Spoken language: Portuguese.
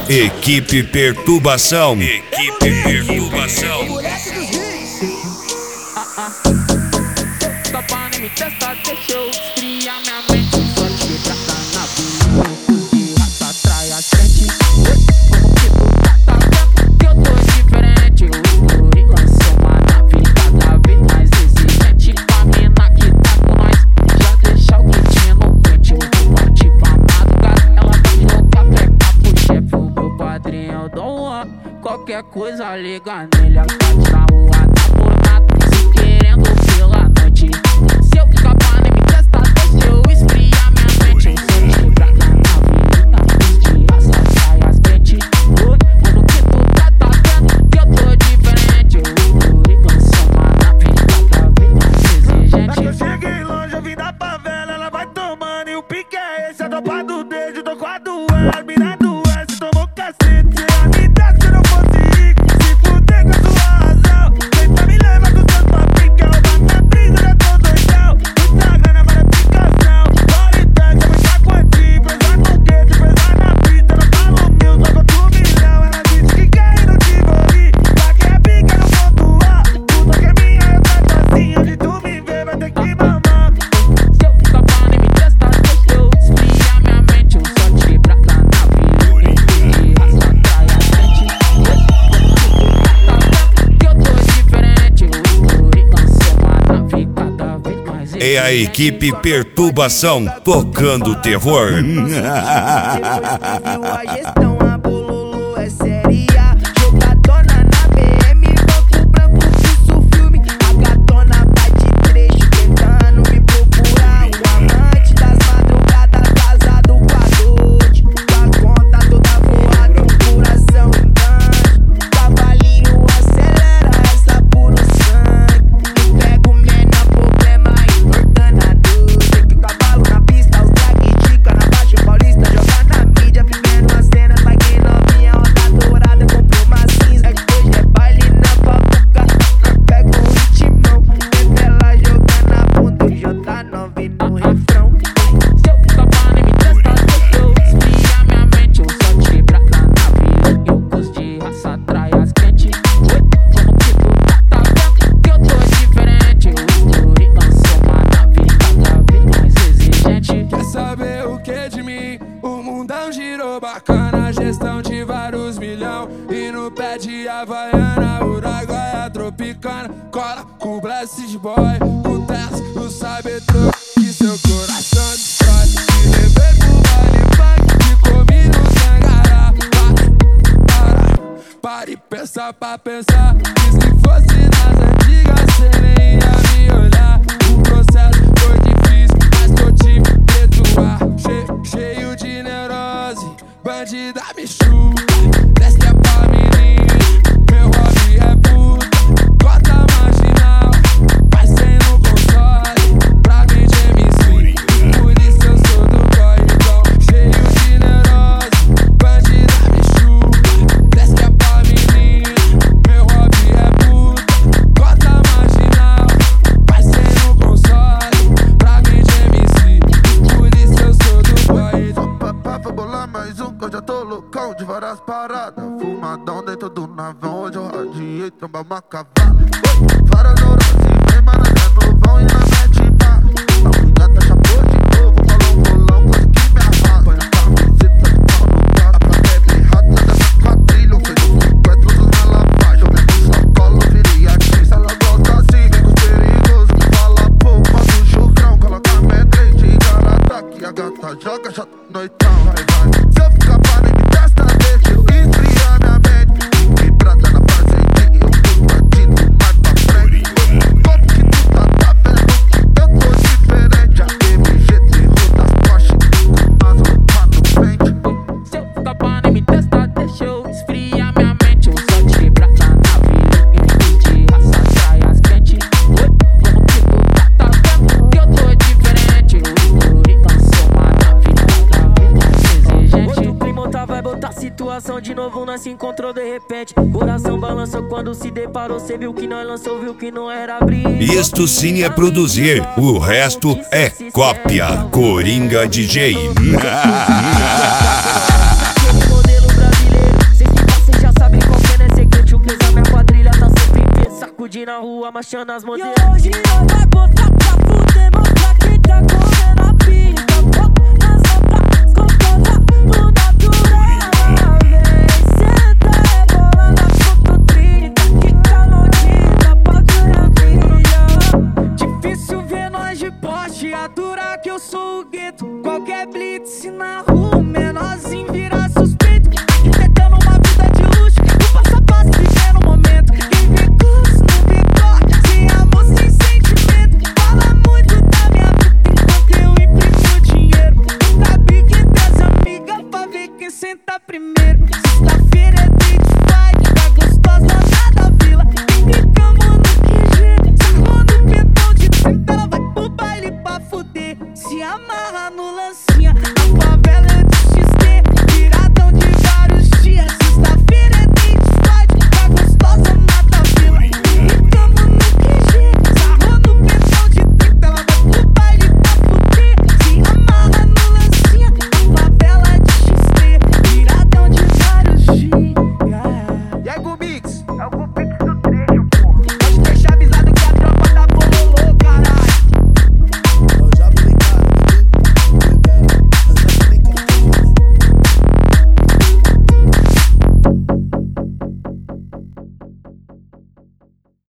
Equipe Perturbação. Equipe Perturbação. Só pra me testar, deixa eu esfriar minha mente. Só te tratar na vida, de raça atrai a frente. Como que tu tá vendo que eu tô diferente? Eu estourei, lancei uma nave cada vez mais exigente. A mina que tá com nós já deixa o quentinho no pente. Eu vou partir pra madrugada, ela vai jogar pegar pro chefe. O meu padrinho é o Dom Juan. Qualquer coisa liga nele, a parte na rua tá por nada. Se querendo pela noite. Se eu acabar nem me testar, deixa eu esfriar minha mente. Eu sou de prata na vida, de raça sai as crentes. Como que tu tá vendo que eu tô diferente? Eu estourei, lancei uma nave cada vez mais exigente. Eu cheguei longe, eu vim da favela, ela vai tomando e o pique é esse. A tropa do desde, tô com a do as mina do S, tomou cacete. Se a me desse, se eu não fosse rico, se fuder com a sua razão. Tenta me levar com seus papinhos, que eu bato na brisa, já tô doidão. Muita grana, várias aplicação. Vale tanto, muita quantia, pesar no gueto, pesar na pista. Não falo mil, só conto 1 milhão. Ela disse que quer ir no Tivoli, pra que a pica no ponto A. Puta que é minha, eu trato assim, onde tu me vê, vai ter que mamar. Se eu acabar nem me testar, deixa eu esfriar minha mente. Eu só te prata na vida, de raça atrai a frente. Que eu tô diferente, eu estourei, lancei uma nave cada vez mais É a Equipe Perturbação tocando terror. Viu a gestão, a bololô é séria. Jogadona na BM, banco branco, pulso filme. A gatona vai de trecho, tentando me procurar. O amante das madrugadas, casado com a noite. Com a conta toda voada, o coração engana. Cavalinho acelera, essa puro sangue. Eu pego o menor problema, entortando a dor. Sei que cavalo na pista, os drag dica na Baixa Paulista. Jogar na mídia, vivendo a cena, tá que novinha, onda dourada, comprou uma cinza. Hoje é baile na papuca, pega o ritmão. Revela jogando a bunda, o J9 no refrão. Se eu acabar nem me testar, deixa eu esfriar minha mente. Eu só te prata na vida, eu gosto de raça atrai as crentes. Como que tu tá vendo que eu tô diferente? Eu estourei, lancei uma nave cada vez mais exigente. Quer saber o que de mim? O mundão girou bacana, gestão de vários milhão. E no pé de Havaiana, Uruguaia tropicana. Cola com Blessed Boy, com Tess, no Cybertruck, que seu coração destrói. Me levei pro baile funk, que comi no Tangará. Para e pensa pra pensar, que se fosse nas antigas cê nem ia me olhar. O processo foi difícil, mas que eu tive que perdoar. Cheio de neurose, bandida me chupa. Desce é pra menina, meu hobby é puta. Cota marginal, vai sem no console. Pra mim de MC, por isso eu sou do corridão. Cheio de neurose, bandida me chupa. Desce é pra menina, meu hobby é puta. Cota marginal, vai sem no console. Pra mim de MC, por isso eu sou do corridão. Papá, vou bolar mais um, que eu já tô loucão de várias paradas. Fumadão dentro do navão, hoje eu radiei, trombar uma cavada. Várias neuroses, vem maranhã no vão e na mete bar. A punheta chapou de novo, falou um bolão, coisa que me arrasa. Põe a camiseta de pau no gato, pra bebe rata dessa quadrilha. Fez um sequestro dos malavagens, eu mesmo só colo, virei atriz. Ela gosta assim, vem com os perigosos, me fala pouco, manda o chucrão. Coloca a medrente e gara-ataque, a gata joga, já noitão, vai, vai. Se eu ficar pra nem me testa, deixa eu esfriar minha mente. E prata na fazendinha, eu pus bandido mais pra frente. Como que tu tá vendo que eu tô diferente? A MG terror das Porsche, com as roupas no frente. Se eu acabar nem me testar, deixa eu esfriar minha mente. Eu só te prata na vida, de raça atrai as crentes. Como que tu tá vendo que eu tô diferente? Eu estourei, lancei uma nave cada vez mais exigente. O clima vai botar situação de novo, nós se encontrou de repente. Coração balançou quando se deparou, cê viu que nós lançou, viu que não era brilho. Isto sim é produzir, o resto é cópia. Coringa DJ. Modelo brasileiro. aqui na rua, marchando as E modelos. hoje nós vai botar pra fuder, mostrar que tá comendo a pica. Dança pra gostosa no natural. Vem, senta, rebolando a fototrilha. Fica maldita, pode não difícil ver nós de Porsche, aturar que eu sou o gueto. Qualquer blitz na rua, menorzinho vira